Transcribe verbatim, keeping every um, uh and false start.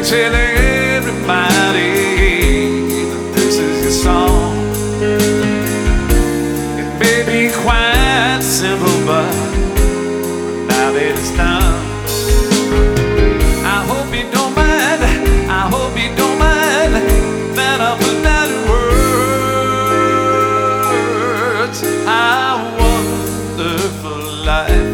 tell everybody that this is your song. It may be quite simple, but now that it's done, I hope you don't mind, I hope you don't mind that I put that in words. How wonderful life